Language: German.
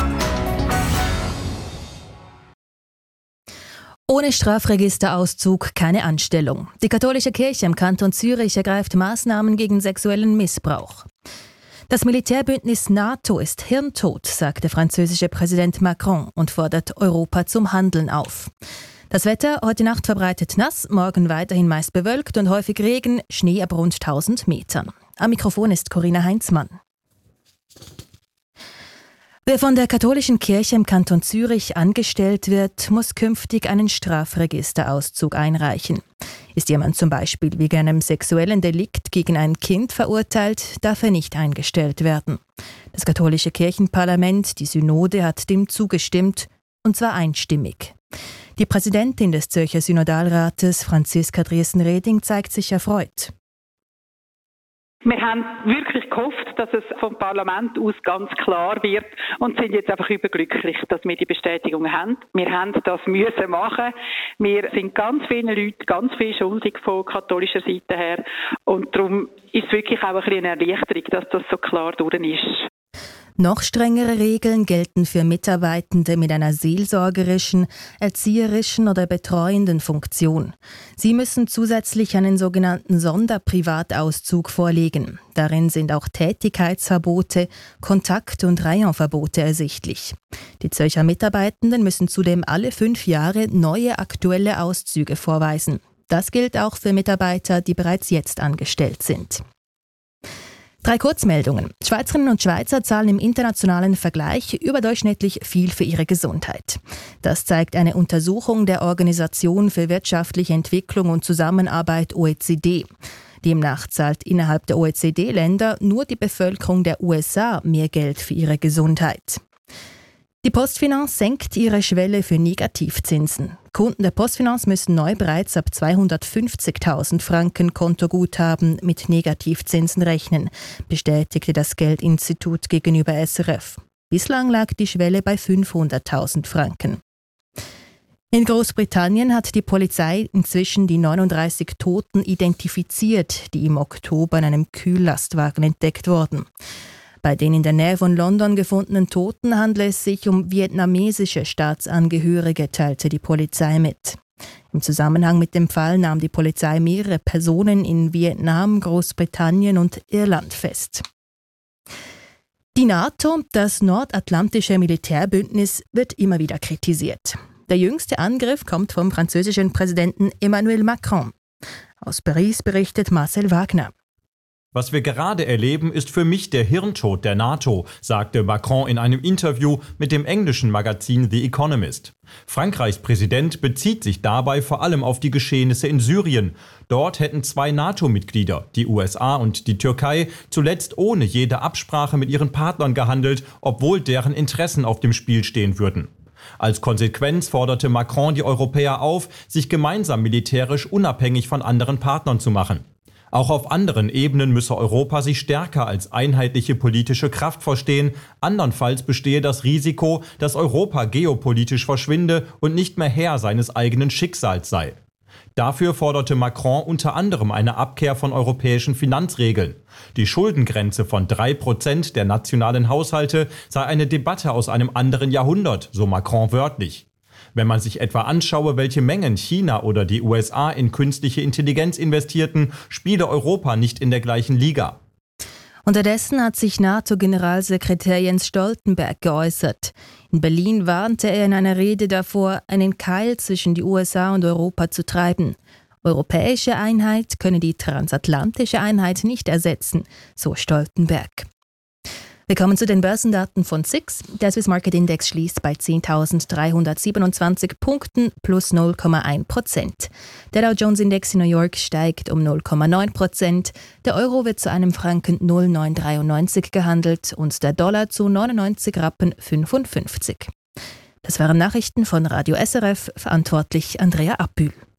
Ohne Strafregisterauszug keine Anstellung. Die katholische Kirche im Kanton Zürich ergreift Maßnahmen gegen sexuellen Missbrauch. Das Militärbündnis NATO ist hirntot, sagt der französische Präsident Macron und fordert Europa zum Handeln auf. Das Wetter: heute Nacht verbreitet nass, morgen weiterhin meist bewölkt und häufig Regen, Schnee ab rund 1000 Metern. Am Mikrofon ist Corinna Heinzmann. Wer von der katholischen Kirche im Kanton Zürich angestellt wird, muss künftig einen Strafregisterauszug einreichen. Ist jemand zum Beispiel wegen einem sexuellen Delikt gegen ein Kind verurteilt, darf er nicht eingestellt werden. Das katholische Kirchenparlament, die Synode, hat dem zugestimmt, und zwar einstimmig. Die Präsidentin des Zürcher Synodalrates, Franziska Driessen-Reding, zeigt sich erfreut. Wir haben wirklich gehofft, dass es vom Parlament aus ganz klar wird und sind jetzt einfach überglücklich, dass wir die Bestätigung haben. Wir haben das müssen machen. Wir sind ganz vielen Leuten ganz viel schuldig von katholischer Seite her und darum ist es wirklich auch ein bisschen eine Erleichterung, dass das so klar durch ist. Noch strengere Regeln gelten für Mitarbeitende mit einer seelsorgerischen, erzieherischen oder betreuenden Funktion. Sie müssen zusätzlich einen sogenannten Sonderprivatauszug vorlegen. Darin sind auch Tätigkeitsverbote, Kontakt- und Rayonverbote ersichtlich. Die Zürcher Mitarbeitenden müssen zudem alle 5 Jahre neue aktuelle Auszüge vorweisen. Das gilt auch für Mitarbeiter, die bereits jetzt angestellt sind. 3 Kurzmeldungen. Schweizerinnen und Schweizer zahlen im internationalen Vergleich überdurchschnittlich viel für ihre Gesundheit. Das zeigt eine Untersuchung der Organisation für wirtschaftliche Entwicklung und Zusammenarbeit OECD. Demnach zahlt innerhalb der OECD-Länder nur die Bevölkerung der USA mehr Geld für ihre Gesundheit. Die PostFinance senkt ihre Schwelle für Negativzinsen. Kunden der PostFinance müssen neu bereits ab 250.000 Franken Kontoguthaben mit Negativzinsen rechnen, bestätigte das Geldinstitut gegenüber SRF. Bislang lag die Schwelle bei 500.000 Franken. In Großbritannien hat die Polizei inzwischen die 39 Toten identifiziert, die im Oktober in einem Kühllastwagen entdeckt wurden. Bei den in der Nähe von London gefundenen Toten handelt es sich um vietnamesische Staatsangehörige, teilte die Polizei mit. Im Zusammenhang mit dem Fall nahm die Polizei mehrere Personen in Vietnam, Großbritannien und Irland fest. Die NATO, das nordatlantische Militärbündnis, wird immer wieder kritisiert. Der jüngste Angriff kommt vom französischen Präsidenten Emmanuel Macron. Aus Paris berichtet Marcel Wagner. Was wir gerade erleben, ist für mich der Hirntod der NATO, sagte Macron in einem Interview mit dem englischen Magazin The Economist. Frankreichs Präsident bezieht sich dabei vor allem auf die Geschehnisse in Syrien. Dort hätten 2 NATO-Mitglieder, die USA und die Türkei, zuletzt ohne jede Absprache mit ihren Partnern gehandelt, obwohl deren Interessen auf dem Spiel stehen würden. Als Konsequenz forderte Macron die Europäer auf, sich gemeinsam militärisch unabhängig von anderen Partnern zu machen. Auch auf anderen Ebenen müsse Europa sich stärker als einheitliche politische Kraft verstehen, andernfalls bestehe das Risiko, dass Europa geopolitisch verschwinde und nicht mehr Herr seines eigenen Schicksals sei. Dafür forderte Macron unter anderem eine Abkehr von europäischen Finanzregeln. Die Schuldengrenze von 3% der nationalen Haushalte sei eine Debatte aus einem anderen Jahrhundert, so Macron wörtlich. Wenn man sich etwa anschaue, welche Mengen China oder die USA in künstliche Intelligenz investierten, spiele Europa nicht in der gleichen Liga. Unterdessen hat sich NATO-Generalsekretär Jens Stoltenberg geäußert. In Berlin warnte er in einer Rede davor, einen Keil zwischen die USA und Europa zu treiben. Europäische Einheit könne die transatlantische Einheit nicht ersetzen, so Stoltenberg. Wir kommen zu den Börsendaten von SIX. Der Swiss Market Index schließt bei 10.327 Punkten plus 0,1%. Der Dow Jones Index in New York steigt um 0,9%. Der Euro wird zu einem Franken 0,993 gehandelt und der Dollar zu 99 Rappen 55. Das waren Nachrichten von Radio SRF, verantwortlich Andrea Abbühl.